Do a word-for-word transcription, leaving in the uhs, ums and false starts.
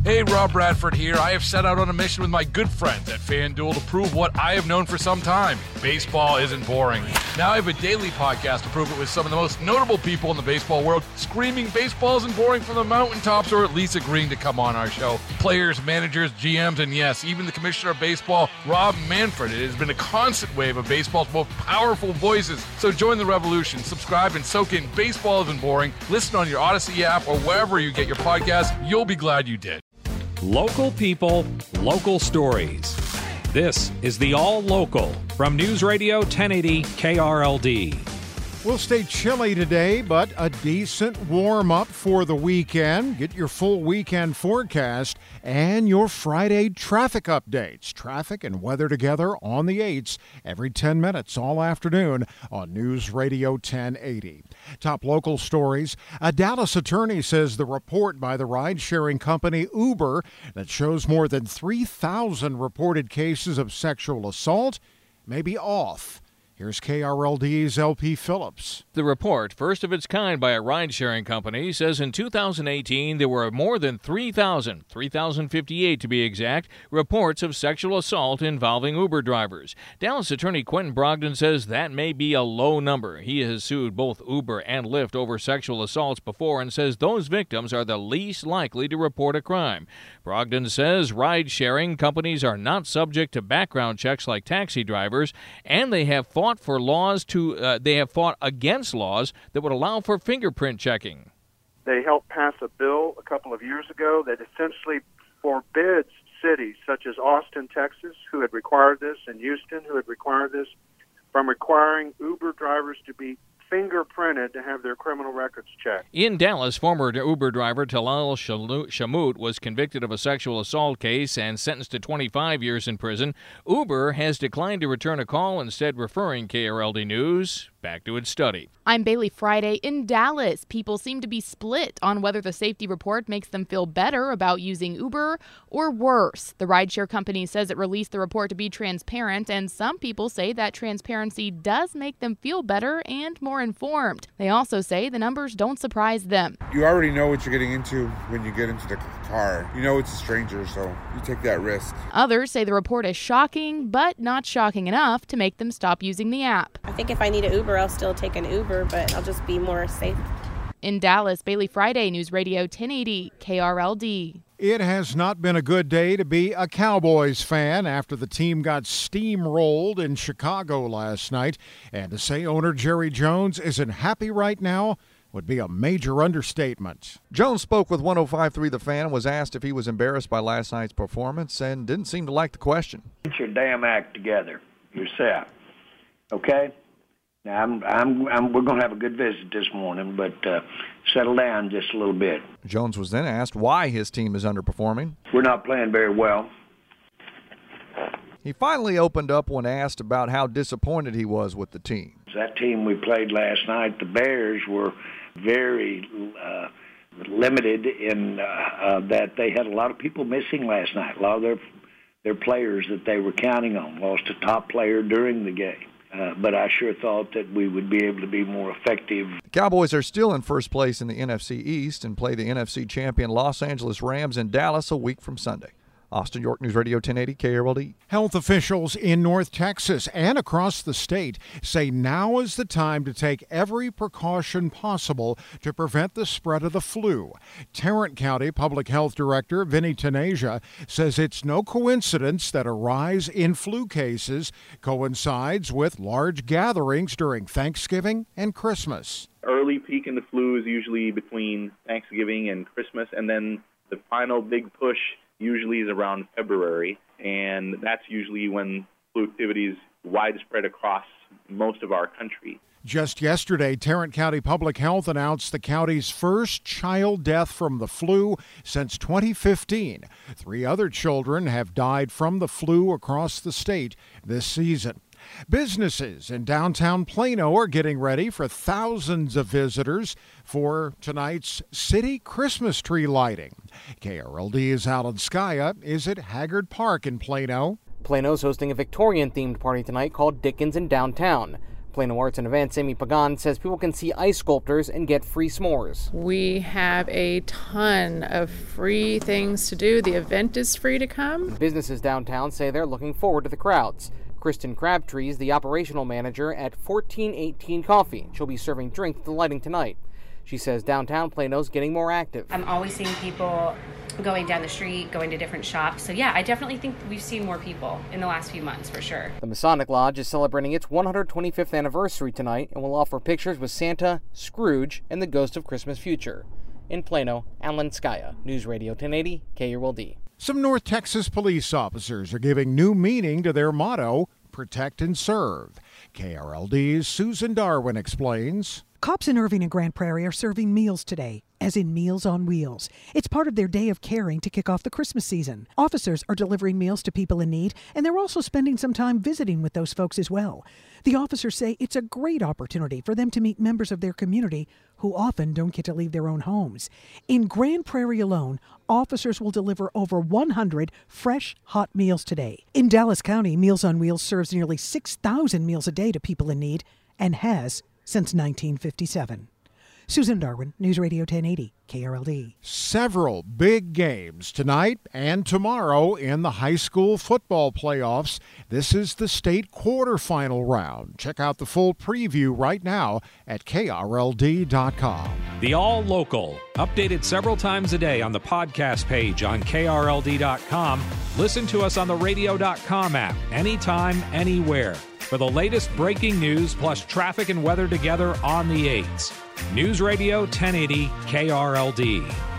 Hey, Rob Bradford here. I have set out on a mission with my good friends at FanDuel to prove what I have known for some time. Baseball isn't boring. Now I have a daily podcast to prove it with some of the most notable people in the baseball world, screaming baseball isn't boring from the mountaintops, or at least agreeing to come on our show. Players, managers, G Ms, and yes, even the commissioner of baseball, Rob Manfred. It has been a constant wave of baseball's most powerful voices. So join the revolution. Subscribe and soak in Baseball Isn't Boring. Listen on your Odyssey app or wherever you get your podcasts. You'll be glad you did. Local people, local stories. This is the All Local from News Radio ten eighty K R L D. We'll stay chilly today, but a decent warm-up for the weekend. Get your full weekend forecast and your Friday traffic updates. Traffic and weather together on the eights every ten minutes all afternoon on News Radio ten eighty. Top local stories. A Dallas attorney says the report by the ride-sharing company Uber that shows more than three thousand reported cases of sexual assault may be off. Here's K R L D's L P Phillips. The report, first of its kind by a ride-sharing company, says in two thousand eighteen there were more than three thousand, three thousand fifty-eight to be exact, reports of sexual assault involving Uber drivers. Dallas attorney Quentin Brogdon says that may be a low number. He has sued both Uber and Lyft over sexual assaults before and says those victims are the least likely to report a crime. Brogdon says ride-sharing companies are not subject to background checks like taxi drivers, and they have fought for laws to uh, they have fought against laws that would allow for fingerprint checking. They helped pass a bill a couple of years ago that essentially forbids cities such as Austin, Texas, who had required this, and Houston, who had required this, from requiring Uber drivers to be fingerprinted to have their criminal records checked. In Dallas, former Uber driver Talal Shamut was convicted of a sexual assault case and sentenced to twenty-five years in prison. Uber has declined to return a call, instead referring K R L D News back to its study. I'm Bailey Friday in Dallas. People seem to be split on whether the safety report makes them feel better about using Uber or worse. The rideshare company says it released the report to be transparent, and some people say that transparency does make them feel better and more informed. They also say the numbers don't surprise them. You already know what you're getting into when you get into the car. You know it's a stranger, so you take that risk. Others say the report is shocking, but not shocking enough to make them stop using the app. I think if I need an Uber, I'll still take an Uber, but I'll just be more safe. In Dallas, Bailey Friday, News Radio ten eighty K R L D. It has not been a good day to be a Cowboys fan after the team got steamrolled in Chicago last night. And to say owner Jerry Jones isn't happy right now would be a major understatement. Jones spoke with one oh five point three The Fan and was asked if he was embarrassed by last night's performance and didn't seem to like the question. Get your damn act together yourself, okay? Now, I'm, I'm, I'm, we're going to have a good visit this morning, but uh, settle down just a little bit. Jones was then asked why his team is underperforming. We're not playing very well. He finally opened up when asked about how disappointed he was with the team. That team we played last night, the Bears, were very uh, limited in uh, uh, that they had a lot of people missing last night. A lot of their, their players that they were counting on lost a top player during the game. Uh, but I sure thought that we would be able to be more effective. The Cowboys are still in first place in the N F C East and play the N F C champion Los Angeles Rams in Dallas a week from Sunday. Austin, York, News Radio ten eighty K R L D. Health officials in North Texas and across the state say now is the time to take every precaution possible to prevent the spread of the flu. Tarrant County Public Health Director Vinny Tenasia says it's no coincidence that a rise in flu cases coincides with large gatherings during Thanksgiving and Christmas. Early peak in the flu is usually between Thanksgiving and Christmas, and then the final big push usually is around February, and that's usually when flu activity is widespread across most of our country. Just yesterday, Tarrant County Public Health announced the county's first child death from the flu since twenty fifteen. Three other children have died from the flu across the state this season. Businesses in downtown Plano are getting ready for thousands of visitors for tonight's city Christmas tree lighting. K R L D's Alan Skaya is at Haggard Park in Plano. Plano's hosting a Victorian-themed party tonight called Dickens in Downtown. Plano Arts and Events Amy Pagan says people can see ice sculptors and get free s'mores. We have a ton of free things to do. The event is free to come. Businesses downtown say they're looking forward to the crowds. Kristen Crabtree is the operational manager at fourteen eighteen Coffee. She'll be serving drinks at the lighting tonight. She says downtown Plano's getting more active. I'm always seeing people going down the street, going to different shops. So yeah, I definitely think we've seen more people in the last few months for sure. The Masonic Lodge is celebrating its one hundred twenty-fifth anniversary tonight and will offer pictures with Santa, Scrooge, and the Ghost of Christmas Future. In Plano, Alan Skaya, News Radio ten eighty K R L D. Some North Texas police officers are giving new meaning to their motto, Protect and Serve. K R L D's Susan Darwin explains. Cops in Irving and Grand Prairie are serving meals today, as in Meals on Wheels. It's part of their day of caring to kick off the Christmas season. Officers are delivering meals to people in need, and they're also spending some time visiting with those folks as well. The officers say it's a great opportunity for them to meet members of their community who often don't get to leave their own homes. In Grand Prairie alone, officers will deliver over one hundred fresh, hot meals today. In Dallas County, Meals on Wheels serves nearly six thousand meals a day to people in need and has since nineteen fifty-seven. Susan Darwin, News Radio ten eighty, K R L D. Several big games tonight and tomorrow in the high school football playoffs. This is the state quarterfinal round. Check out the full preview right now at K R L D dot com. The All Local, updated several times a day on the podcast page on K R L D dot com. Listen to us on the radio dot com app, anytime, anywhere. For the latest breaking news plus traffic and weather together on the eights. News Radio ten eighty K R L D.